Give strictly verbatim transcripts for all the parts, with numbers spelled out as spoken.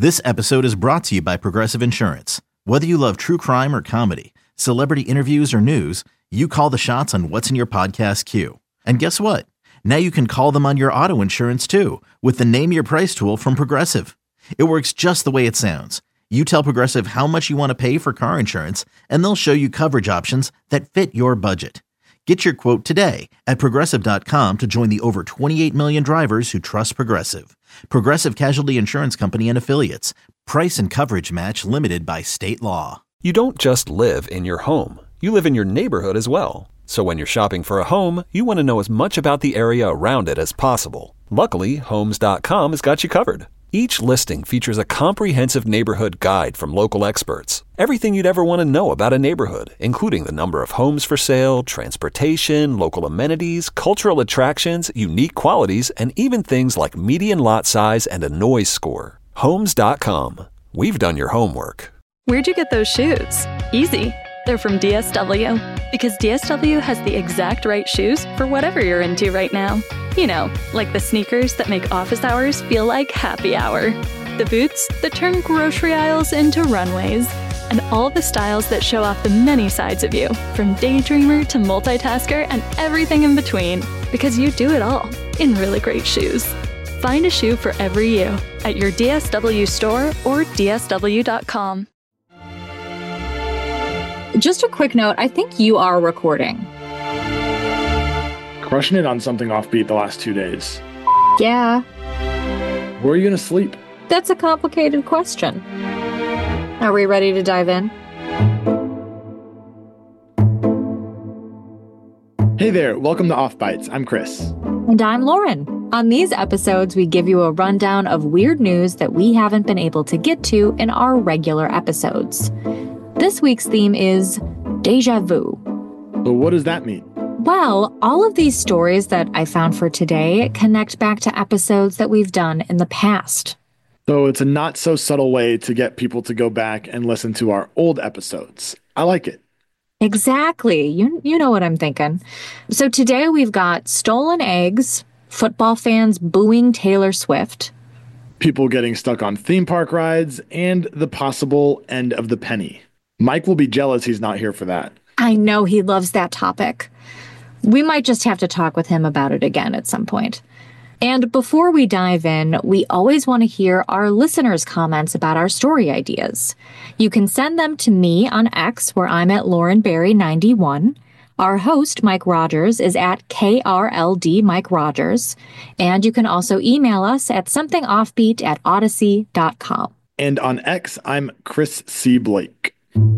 This episode is brought to you by Progressive Insurance. Whether you love true crime or comedy, celebrity interviews or news, you call the shots on what's in your podcast queue. And guess what? Now you can call them on your auto insurance too with the Name Your Price tool from Progressive. It works just the way it sounds. You tell Progressive how much you want to pay for car insurance, and they'll show you coverage options that fit your budget. Get your quote today at Progressive dot com to join the over twenty-eight million drivers who trust Progressive. Progressive Casualty Insurance Company and Affiliates. Price and coverage match limited by state law. You don't just live in your home. You live in your neighborhood as well. So when you're shopping for a home, you want to know as much about the area around it as possible. Luckily, Homes dot com has got you covered. Each listing features a comprehensive neighborhood guide from local experts. Everything you'd ever want to know about a neighborhood, including the number of homes for sale, transportation, local amenities, cultural attractions, unique qualities, and even things like median lot size and a noise score. Homes dot com. We've done your homework. Where'd you get those shoes? Easy. They're from D S W. Because D S W has the exact right shoes for whatever you're into right now. You know, like the sneakers that make office hours feel like happy hour. The boots that turn grocery aisles into runways. And all the styles that show off the many sides of you, from daydreamer to multitasker and everything in between. Because you do it all in really great shoes. Find a shoe for every you at your D S W store or D S W dot com. Just a quick note, I think you are recording. Crushing it on something offbeat the last two days. Yeah. Where are you going to sleep? That's a complicated question. Are we ready to dive in? Hey there, welcome to Off Bites. I'm Chris. And I'm Lauren. On these episodes, we give you a rundown of weird news that we haven't been able to get to in our regular episodes. This week's theme is deja vu. So what does that mean? Well, all of these stories that I found for today connect back to episodes that we've done in the past. So it's a not so subtle way to get people to go back and listen to our old episodes. I like it. Exactly. You, you know what I'm thinking. So today we've got stolen eggs, football fans booing Taylor Swift, people getting stuck on theme park rides, and the possible end of the penny. Mike will be jealous he's not here for that. I know he loves that topic. We might just have to talk with him about it again at some point. And before we dive in, we always want to hear our listeners' comments about our story ideas. You can send them to me on X, where I'm at Lauren Berry ninety-one. Our host, Mike Rogers, is at K R L D Mike Rogers. And you can also email us at somethingoffbeat at odyssey dot com. And on X, I'm Chris C. Blake.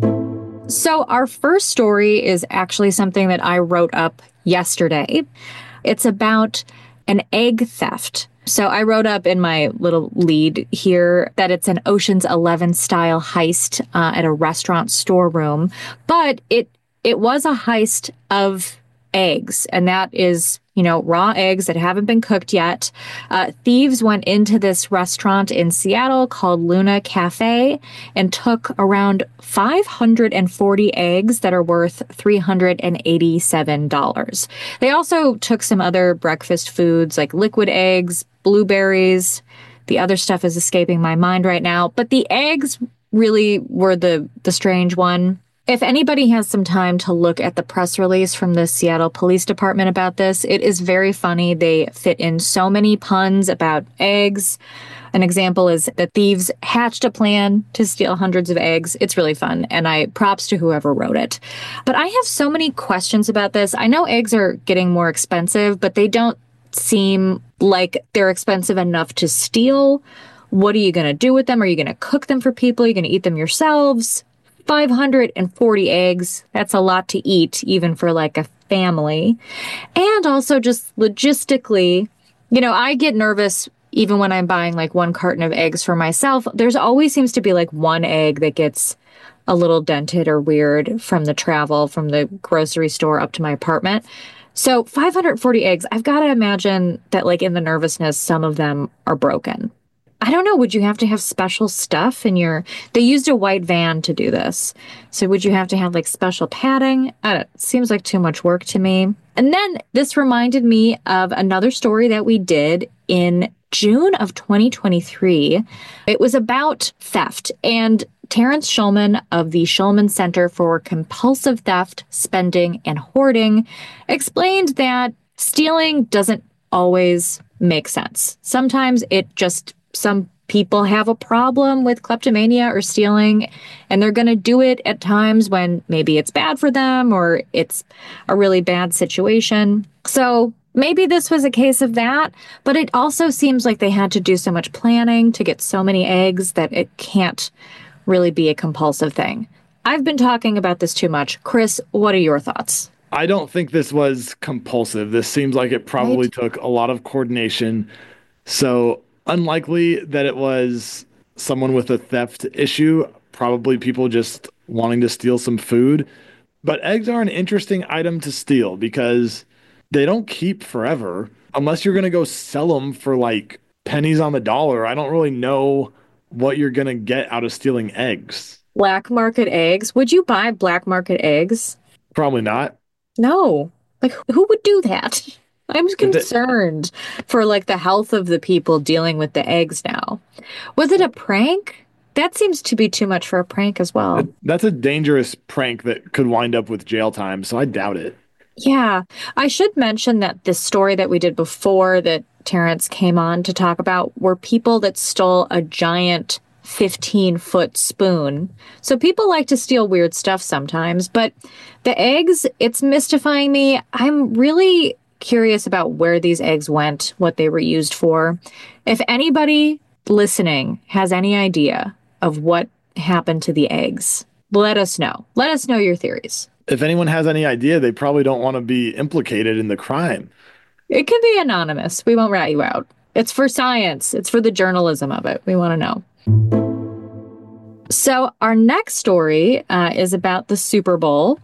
So our first story is actually something that I wrote up yesterday. It's about an egg theft. So I wrote up in my little lead here that it's an Ocean's Eleven style heist uh, at a restaurant storeroom, but it it was a heist of eggs, and that is, you know, raw eggs that haven't been cooked yet. Uh, thieves went into this restaurant in Seattle called Luna Cafe and took around five hundred forty eggs that are worth three hundred eighty-seven dollars. They also took some other breakfast foods like liquid eggs, blueberries. The other stuff is escaping my mind right now, but the eggs really were the, the strange one. If anybody has some time to look at the press release from the Seattle Police Department about this, it is very funny. They fit in so many puns about eggs. An example is that thieves hatched a plan to steal hundreds of eggs. It's really fun, and I props to whoever wrote it. But I have so many questions about this. I know eggs are getting more expensive, but they don't seem like they're expensive enough to steal. What are you going to do with them? Are you going to cook them for people? Are you going to eat them yourselves? five hundred forty eggs. That's a lot to eat, even for like a family. And also just logistically, you know, I get nervous even when I'm buying like one carton of eggs for myself. There's always seems to be like one egg that gets a little dented or weird from the travel from the grocery store up to my apartment. So five hundred forty eggs, I've got to imagine that like in the nervousness, some of them are broken. I don't know, would you have to have special stuff in your, they used a white van to do this. So would you have to have like special padding? I don't, it seems like too much work to me. And then this reminded me of another story that we did in June of twenty twenty-three. It was about theft, and Terrence Shulman of the Shulman Center for Compulsive Theft, Spending, and Hoarding explained that stealing doesn't always make sense. Sometimes it just, some people have a problem with kleptomania or stealing, and they're going to do it at times when maybe it's bad for them or it's a really bad situation. So maybe this was a case of that, but it also seems like they had to do so much planning to get so many eggs that it can't really be a compulsive thing. I've been talking about this too much. Chris, what are your thoughts? I don't think this was compulsive. This seems like it probably right. took a lot of coordination. So unlikely that it was someone with a theft issue, probably people just wanting to steal some food. But eggs are an interesting item to steal because they don't keep forever unless you're going to go sell them for like pennies on the dollar. I don't really know what you're going to get out of stealing eggs. Black market eggs? Would you buy black market eggs? Probably not. No. Like, who would do that? I'm concerned for like the health of the people dealing with the eggs now. Was it a prank? That seems to be too much for a prank as well. That's a dangerous prank that could wind up with jail time, so I doubt it. Yeah. I should mention that the story that we did before that Terrence came on to talk about were people that stole a giant fifteen-foot spoon. So people like to steal weird stuff sometimes, but the eggs, it's mystifying me. I'm really curious about where these eggs went, what they were used for. If anybody listening has any idea of what happened to the eggs, let us know. Let us know your theories. If anyone has any idea, they probably don't want to be implicated in the crime. It can be anonymous. We won't rat you out. It's for science. It's for the journalism of it. We want to know. So our next story uh, is about the Super Bowl.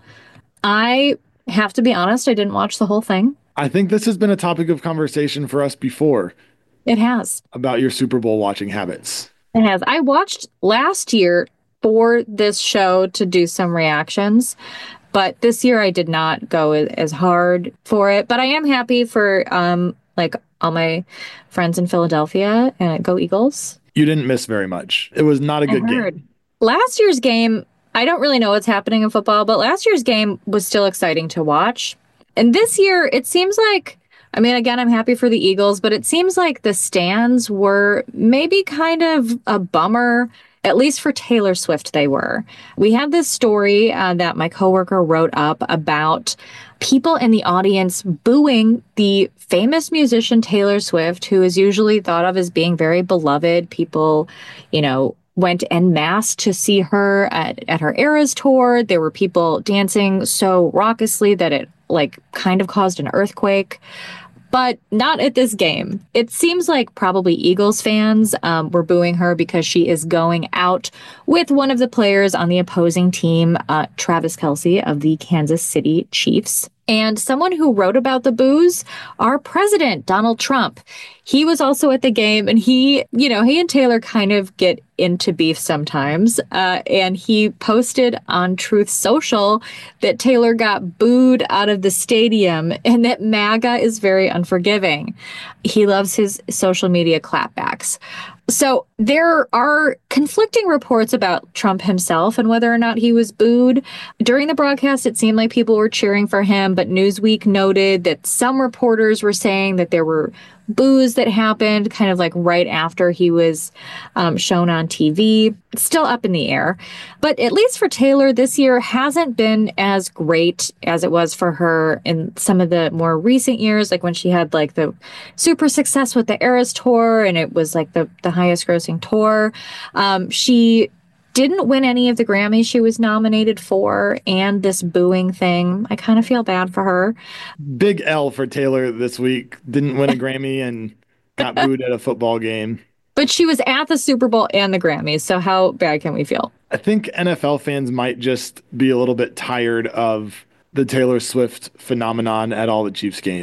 I have to be honest, I didn't watch the whole thing. I think this has been a topic of conversation for us before. It has. About your Super Bowl watching habits. It has. I watched last year for this show to do some reactions, but this year I did not go as hard for it. But I am happy for um like all my friends in Philadelphia, and go Eagles. You didn't miss very much. It was not a good game. Last year's game, I don't really know what's happening in football, but last year's game was still exciting to watch. And this year, it seems like, I mean, again, I'm happy for the Eagles, but it seems like the stands were maybe kind of a bummer. At least for Taylor Swift, they were. We had this story uh, that my coworker wrote up about people in the audience booing the famous musician Taylor Swift, who is usually thought of as being very beloved. People, you know, went en masse to see her at, at her Eras tour. There were people dancing so raucously that it like kind of caused an earthquake. But not at this game. It seems like probably Eagles fans um, were booing her because she is going out with one of the players on the opposing team, uh, Travis Kelce of the Kansas City Chiefs. And someone who wrote about the boos, our president, Donald Trump. He was also at the game, and he, you know, he and Taylor kind of get into beef sometimes. Uh, and he posted on Truth Social that Taylor got booed out of the stadium and that MAGA is very unforgiving. He loves his social media clapbacks. So there are conflicting reports about Trump himself and whether or not he was booed. During the broadcast, it seemed like people were cheering for him, but Newsweek noted that some reporters were saying that there were boos that happened kind of like right after he was um, shown on T V. It's still up in the air. But at least for Taylor, this year hasn't been as great as it was for her in some of the more recent years, like when she had like the super success with the Eras tour and it was like the, the highest grossing tour. Um, she didn't win any of the Grammys she was nominated for, and this booing thing, I kind of feel bad for her. Big L for Taylor this week. Didn't win a Grammy and got booed at a football game. But she was at the Super Bowl and the Grammys, so how bad can we feel? I think N F L fans might just be a little bit tired of the Taylor Swift phenomenon at all the Chiefs games.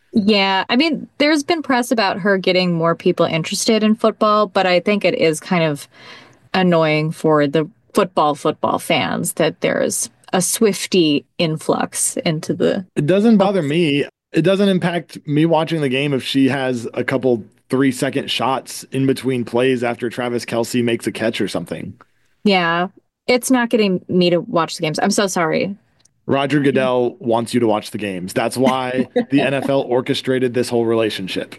Yeah, I mean, there's been press about her getting more people interested in football, but I think it is kind of annoying for the football football fans that there's a Swiftie influx into the... It doesn't bother me. It doesn't impact me watching the game if she has a couple three second shots in between plays after Travis Kelce makes a catch or something. Yeah, it's not getting me to watch the games. I'm so sorry. Roger Goodell wants you to watch the games. That's why the N F L orchestrated this whole relationship.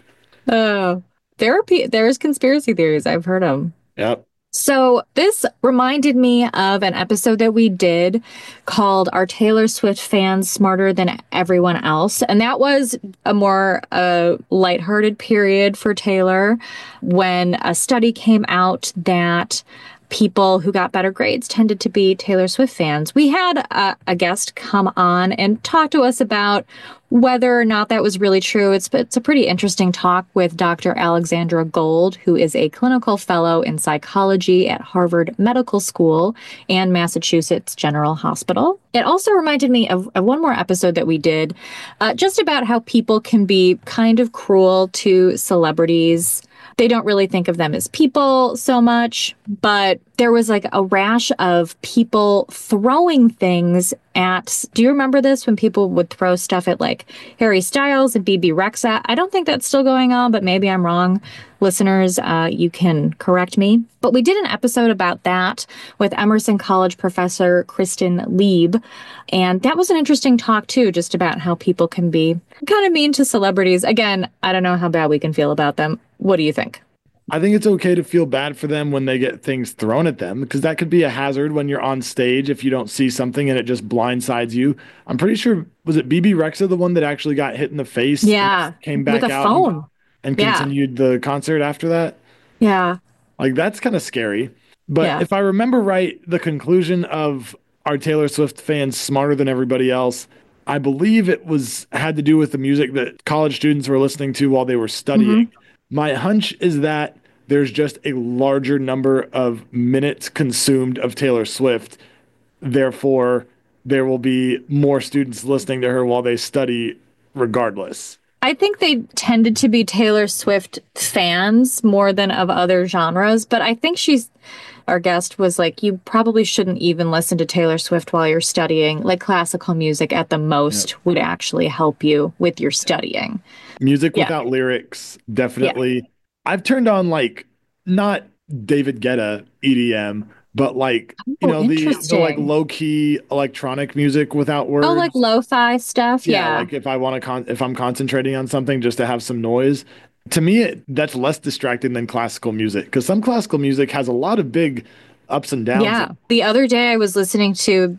Oh, there are pe- there's conspiracy theories. I've heard them. Yep. So this reminded me of an episode that we did called Are Taylor Swift Fans Smarter Than Everyone Else? And that was a more uh, lighthearted period for Taylor when a study came out that people who got better grades tended to be Taylor Swift fans. We had a, a guest come on and talk to us about whether or not that was really true. It's, it's a pretty interesting talk with Doctor Alexandra Gold, who is a clinical fellow in psychology at Harvard Medical School and Massachusetts General Hospital. It also reminded me of, of one more episode that we did, uh, just about how people can be kind of cruel to celebrities. They don't really think of them as people so much, but there was like a rash of people throwing things at, do you remember this when people would throw stuff at like Harry Styles and B B Rexha? I don't think that's still going on, but maybe I'm wrong. Listeners, uh, you can correct me. But we did an episode about that with Emerson College professor Kristen Lieb. And that was an interesting talk too, just about how people can be kind of mean to celebrities. Again, I don't know how bad we can feel about them. What do you think? I think it's okay to feel bad for them when they get things thrown at them, because that could be a hazard when you're on stage if you don't see something and it just blindsides you. I'm pretty sure, was it B B Rexha, the one that actually got hit in the face? Yeah. Came back with a out phone. and, and yeah. continued the concert after that? Yeah. Like, that's kind of scary. But yeah. if I remember right, the conclusion of Are Taylor Swift Fans Smarter Than Everybody Else, I believe it was had to do with the music that college students were listening to while they were studying. Mm-hmm. My hunch is that there's just a larger number of minutes consumed of Taylor Swift. Therefore, there will be more students listening to her while they study regardless. I think they tended to be Taylor Swift fans more than of other genres, but I think she's, our guest was like, you probably shouldn't even listen to Taylor Swift while you're studying. Like classical music at the most yeah. would actually help you with your studying. Music yeah. without lyrics, definitely. Yeah. I've turned on like, not David Guetta E D M, but like, you oh, know, the, the like low key electronic music without words. Oh, like lo-fi stuff. Yeah. yeah. Like if I want to, con- if I'm concentrating on something just to have some noise, to me, it, that's less distracting than classical music, because some classical music has a lot of big ups and downs. Yeah. The other day I was listening to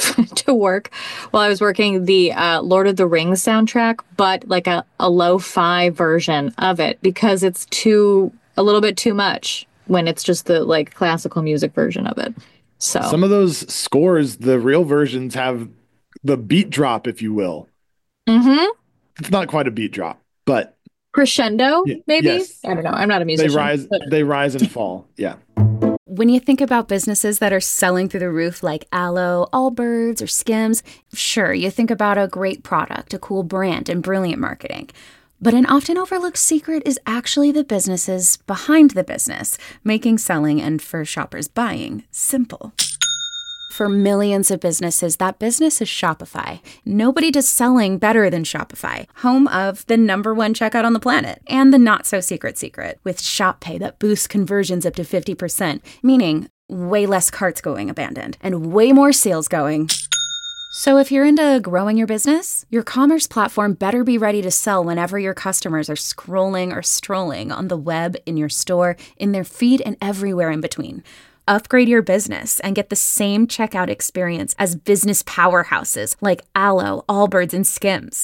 to work while I was working the uh, Lord of the Rings soundtrack, but like a, a lo-fi version of it, because it's too a little bit too much when it's just the like classical music version of it. So some of those scores, the real versions have the beat drop, if you will. Mm-hmm. It's not quite a beat drop, but crescendo, maybe. Yes. I don't know. I'm not a musician. They rise. But... They rise and fall. Yeah. When you think about businesses that are selling through the roof like Aloe, Allbirds, or Skims, sure, you think about a great product, a cool brand, and brilliant marketing. But an often overlooked secret is actually the businesses behind the business, making selling and for shoppers buying simple. For millions of businesses, that business is Shopify. Nobody does selling better than Shopify, home of the number one checkout on the planet and the not-so-secret secret with Shop Pay that boosts conversions up to fifty percent, meaning way less carts going abandoned and way more sales going. So if you're into growing your business, your commerce platform better be ready to sell whenever your customers are scrolling or strolling on the web, in your store, in their feed, and everywhere in between. Upgrade your business and get the same checkout experience as business powerhouses like Aloe, Allbirds, and Skims.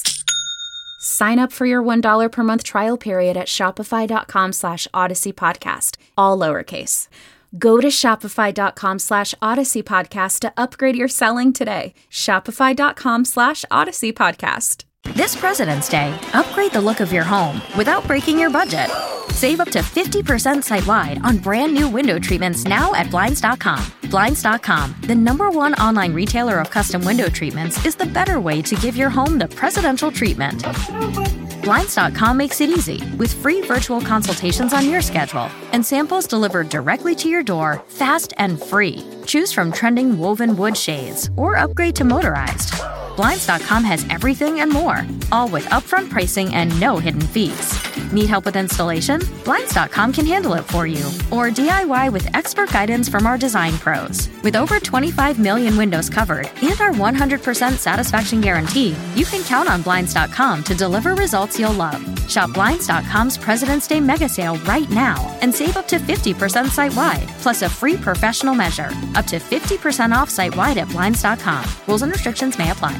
Sign up for your one dollar per month trial period at shopify.com slash Odyssey Podcast, all lowercase. Go to shopify.com slash Odyssey Podcast to upgrade your selling today. Shopify.com slash Odyssey Podcast. This President's Day, upgrade the look of your home without breaking your budget. Save up to fifty percent site-wide on brand new window treatments now at Blinds dot com. Blinds dot com, the number one online retailer of custom window treatments, is the better way to give your home the presidential treatment. Blinds dot com makes it easy with free virtual consultations on your schedule and samples delivered directly to your door, fast and free. Choose from trending woven wood shades or upgrade to motorized. Blinds dot com has everything and more, all with upfront pricing and no hidden fees. Need help with installation? Blinds dot com can handle it for you. Or D I Y with expert guidance from our design pros. With over twenty-five million windows covered and our one hundred percent satisfaction guarantee, you can count on Blinds dot com to deliver results you'll love. Shop Blinds dot com's President's Day mega sale right now and save up to fifty percent site-wide, plus a free professional measure. Up to fifty percent off site-wide at Blinds dot com. Rules and restrictions may apply.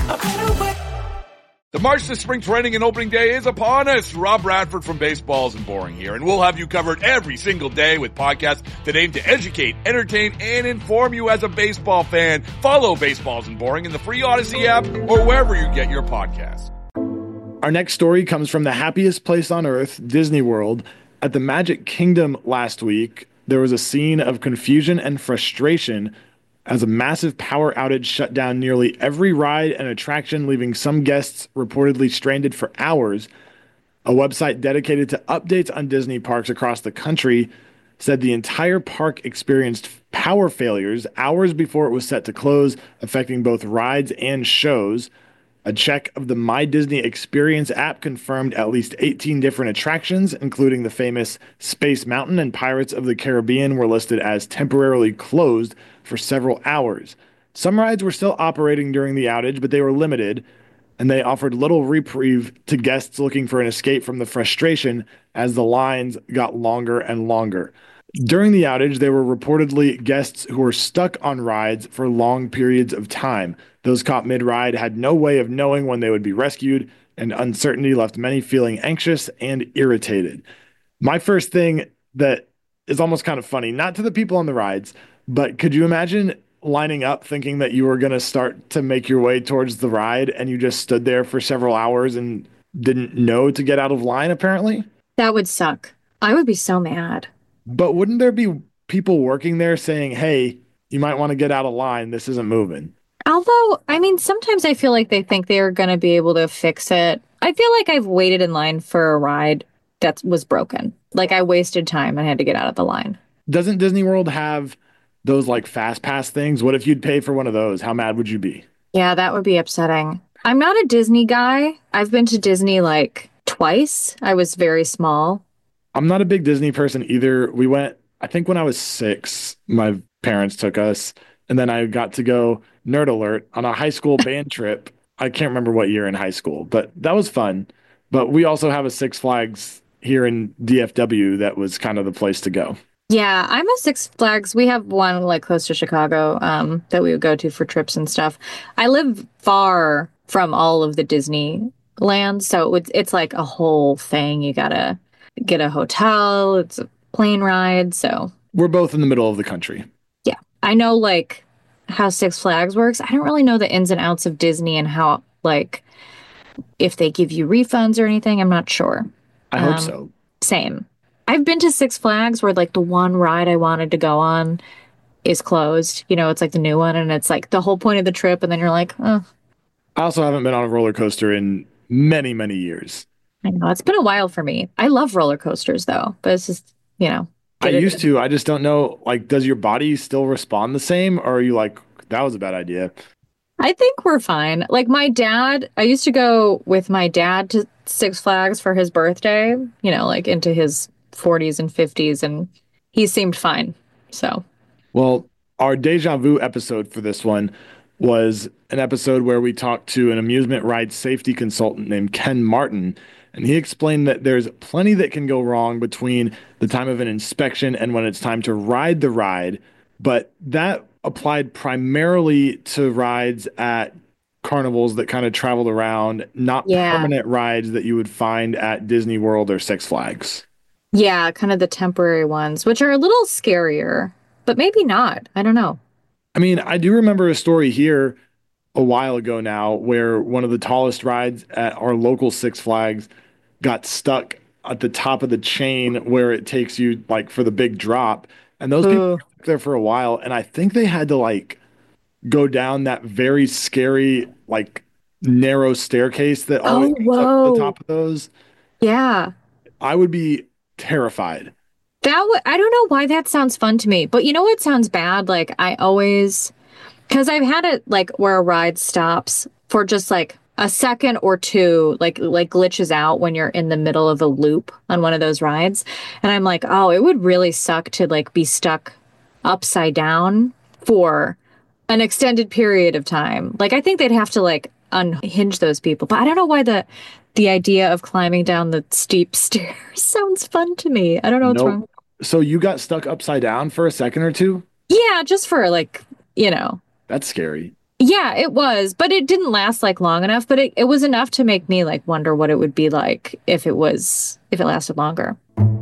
The march to spring training and opening day is upon us. Rob Bradford from Baseballs and Boring here, and we'll have you covered every single day with podcasts that aim to educate, entertain, and inform you as a baseball fan. Follow Baseballs and Boring in the free Odyssey app or wherever you get your podcasts. Our next story comes from the happiest place on earth, Disney World. At the Magic Kingdom last week, there was a scene of confusion and frustration as a massive power outage shut down nearly every ride and attraction, leaving some guests reportedly stranded for hours. A website dedicated to updates on Disney parks across the country said the entire park experienced power failures hours before it was set to close, affecting both rides and shows. A check of the My Disney Experience app confirmed at least eighteen different attractions, including the famous Space Mountain and Pirates of the Caribbean, were listed as temporarily closed for several hours. Some rides were still operating during the outage, but they were limited, and they offered little reprieve to guests looking for an escape from the frustration as the lines got longer and longer. During the outage, there were reportedly guests who were stuck on rides for long periods of time. Those caught mid-ride had no way of knowing when they would be rescued, and uncertainty left many feeling anxious and irritated. My first thing that is almost kind of funny, not to the people on the rides, but could you imagine lining up thinking that you were going to start to make your way towards the ride and you just stood there for several hours and didn't know to get out of line, apparently? That would suck. I would be so mad. But wouldn't there be people working there saying, hey, you might want to get out of line, this isn't moving? Although, I mean, sometimes I feel like they think they're going to be able to fix it. I feel like I've waited in line for a ride that was broken. Like I wasted time and had to get out of the line. Doesn't Disney World have those like fast pass things? What if you'd pay for one of those? How mad would you be? Yeah, that would be upsetting. I'm not a Disney guy. I've been to Disney like twice. I was very small. I'm not a big Disney person either. We went, I think when I was six, my parents took us, and then I got to go, nerd alert, on a high school band trip. I can't remember what year in high school, but that was fun. But we also have a Six Flags here in D F W that was kind of the place to go. Yeah, I'm a Six Flags. We have one like close to Chicago um, that we would go to for trips and stuff. I live far from all of the Disney lands, so it's it's like a whole thing. You gotta get a hotel. It's a plane ride. So we're both in the middle of the country. Yeah, I know like how Six Flags works. I don't really know the ins and outs of Disney and how like if they give you refunds or anything. I'm not sure. I hope um, so. Same. I've been to Six Flags where like the one ride I wanted to go on is closed. You know, it's like the new one and it's like the whole point of the trip. And then you're like, oh. I also haven't been on a roller coaster in many, many years. I know. It's been a while for me. I love roller coasters though, but it's just, you know. I used to. I just don't know. Like, does your body still respond the same? Or are you like, that was a bad idea? I think we're fine. Like my dad, I used to go with my dad to Six Flags for his birthday, you know, like into his forties and fifties, and he seemed fine. So, well, our deja vu episode for this one was an episode where we talked to an amusement ride safety consultant named Ken Martin, and he explained that there's plenty that can go wrong between the time of an inspection and when it's time to ride the ride, but that applied primarily to rides at carnivals that kind of traveled around, not yeah. permanent rides that you would find at Disney World or Six Flags. Yeah, kind of the temporary ones, which are a little scarier, but maybe not. I don't know. I mean, I do remember a story here a while ago now where one of the tallest rides at our local Six Flags got stuck at the top of the chain where it takes you like for the big drop. And those Ooh. people were there for a while. And I think they had to like go down that very scary, like narrow staircase that always Oh, goes up to the whoa. top of those. Yeah. I would be terrified. That w- I don't know why that sounds fun to me, but you know what sounds bad? Like I always, because I've had it like where a ride stops for just like a second or two, like like glitches out when you're in the middle of a loop on one of those rides, and I'm like, oh, it would really suck to like be stuck upside down for an extended period of time. Like I think they'd have to like unhinge those people, but I don't know why the the idea of climbing down the steep stairs sounds fun to me. I don't know what's Nope. wrong. So you got stuck upside down for a second or two? Yeah, just for like, you know. That's scary. Yeah, it was, but it didn't last like long enough, but it, it was enough to make me like wonder what it would be like if it was if it lasted longer.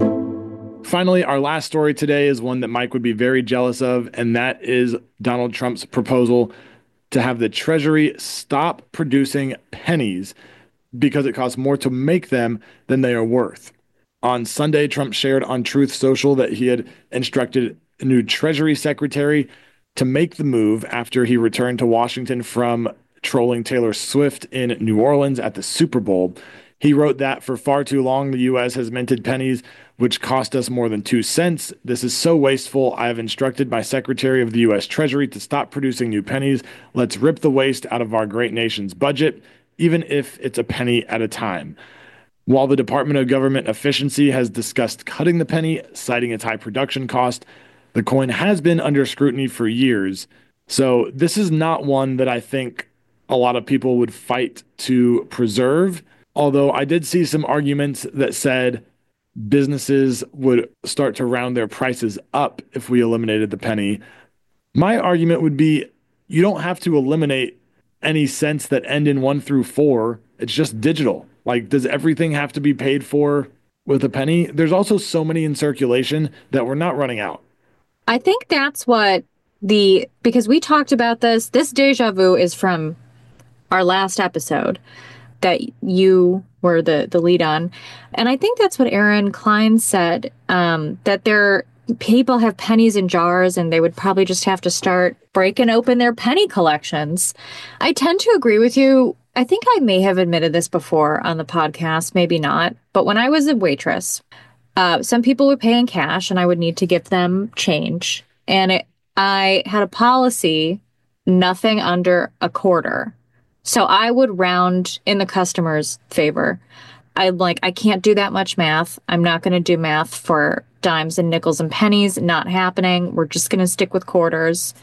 Finally, our last story today is one that Mike would be very jealous of, and that is Donald Trump's proposal to have the Treasury stop producing pennies because it costs more to make them than they are worth. On Sunday, Trump shared on Truth Social that he had instructed a new Treasury Secretary to make the move after he returned to Washington from trolling Taylor Swift in New Orleans at the Super Bowl. He wrote that for far too long, the U S has minted pennies, which cost us more than two cents. This is so wasteful. I have instructed my Secretary of the U S Treasury to stop producing new pennies. Let's rip the waste out of our great nation's budget, even if it's a penny at a time. While the Department of Government Efficiency has discussed cutting the penny, citing its high production cost, the coin has been under scrutiny for years. So this is not one that I think a lot of people would fight to preserve. Although I did see some arguments that said businesses would start to round their prices up if we eliminated the penny. My argument would be you don't have to eliminate any cents that end in one through four. It's just digital. Like, does everything have to be paid for with a penny? There's also so many in circulation that we're not running out. I think that's what the, because we talked about this, this deja vu is from our last episode that you were the, the lead on. And I think that's what Aaron Klein said, um, that there people have pennies in jars and they would probably just have to start breaking open their penny collections. I tend to agree with you. I think I may have admitted this before on the podcast, maybe not. But when I was a waitress, uh, some people would pay in cash and I would need to give them change. And it, I had a policy, nothing under a quarter. So I would round in the customer's favor. I'm like, I can't do that much math. I'm not going to do math for dimes and nickels and pennies. Not happening. We're just going to stick with quarters.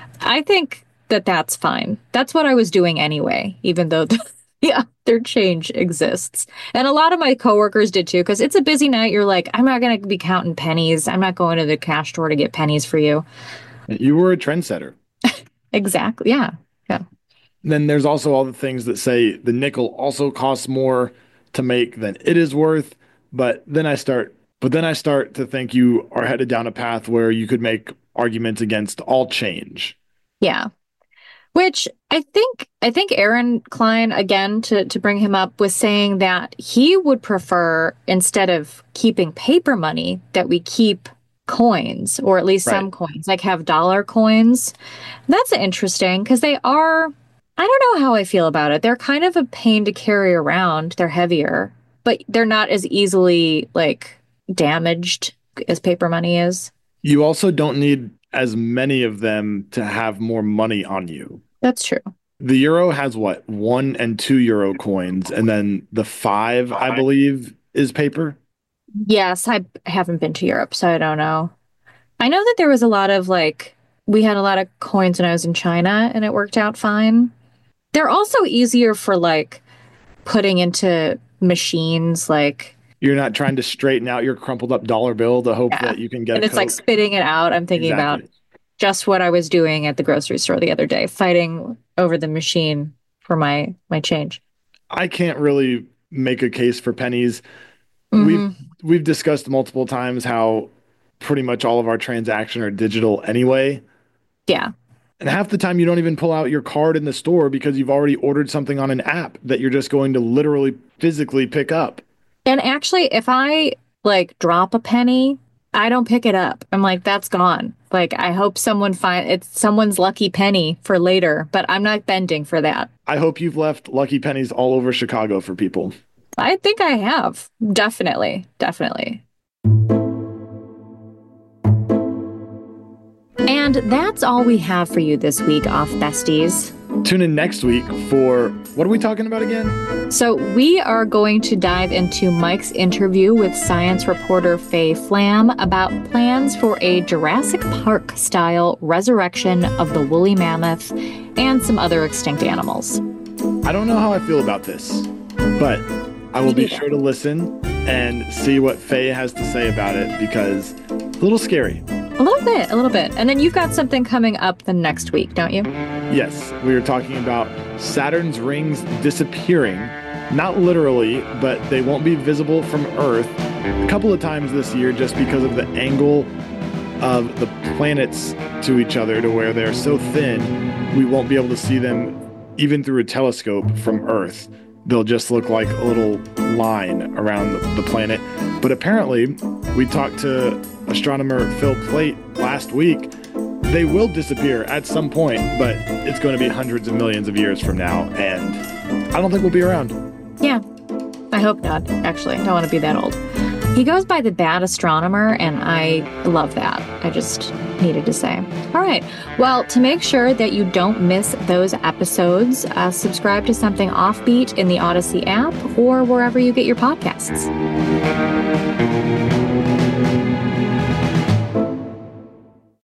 I think that that's fine. That's what I was doing anyway, even though, the, yeah, their change exists. And a lot of my coworkers did too, because it's a busy night. You're like, I'm not going to be counting pennies. I'm not going to the cash store to get pennies for you. You were a trendsetter. Exactly. Yeah. Yeah. Then there's also all the things that say the nickel also costs more to make than it is worth. But then I start, but then I start to think you are headed down a path where you could make arguments against all change. Yeah. Which I think, I think Aaron Klein, again, to, to bring him up, was saying that he would prefer, instead of keeping paper money, that we keep coins, or at least Right. some coins, like have dollar coins. That's interesting because they are, I don't know how I feel about it. They're kind of a pain to carry around. They're heavier, but they're not as easily like damaged as paper money is. You also don't need as many of them to have more money on you. That's true. The euro has what? One and two euro coins, and then the five, I believe, is paper. Yes, I haven't been to Europe, so I don't know. I know that there was a lot of like, we had a lot of coins when I was in China and it worked out fine. They're also easier for like putting into machines, like, You're not trying to straighten out your crumpled up dollar bill to hope Yeah. that you can get and a it's like Coke. spitting it out. I'm thinking Exactly. about just what I was doing at the grocery store the other day, fighting over the machine for my my change. I can't really make a case for pennies. Mhm. We've we've discussed multiple times how pretty much all of our transactions are digital anyway. Yeah. And half the time you don't even pull out your card in the store because you've already ordered something on an app that you're just going to literally physically pick up. And actually, if I like drop a penny, I don't pick it up. I'm like, that's gone. Like, I hope someone find it's someone's lucky penny for later, but I'm not bending for that. I hope you've left lucky pennies all over Chicago for people. I think I have. Definitely. Definitely. And that's all we have for you this week, Off Besties. Tune in next week for, what are we talking about again? So we are going to dive into Mike's interview with science reporter Faye Flam about plans for a Jurassic Park-style resurrection of the woolly mammoth and some other extinct animals. I don't know how I feel about this, but I will be sure to listen and see what Faye has to say about it, because it's a little scary. A little bit, a little bit. And then you've got something coming up the next week, don't you? Yes, we are talking about Saturn's rings disappearing. Not literally, but they won't be visible from Earth a couple of times this year just because of the angle of the planets to each other, to where they're so thin, we won't be able to see them even through a telescope from Earth. They'll just look like a little line around the planet. But apparently, we talked to astronomer Phil Plait last week. They will disappear at some point, but it's going to be hundreds of millions of years from now, and I don't think we'll be around. Yeah, I hope not, actually. I don't want to be that old. He goes by the Bad Astronomer, and I love that. I just needed to say. All right. Well, to make sure that you don't miss those episodes, uh, subscribe to Something Offbeat in the Odyssey app or wherever you get your podcasts.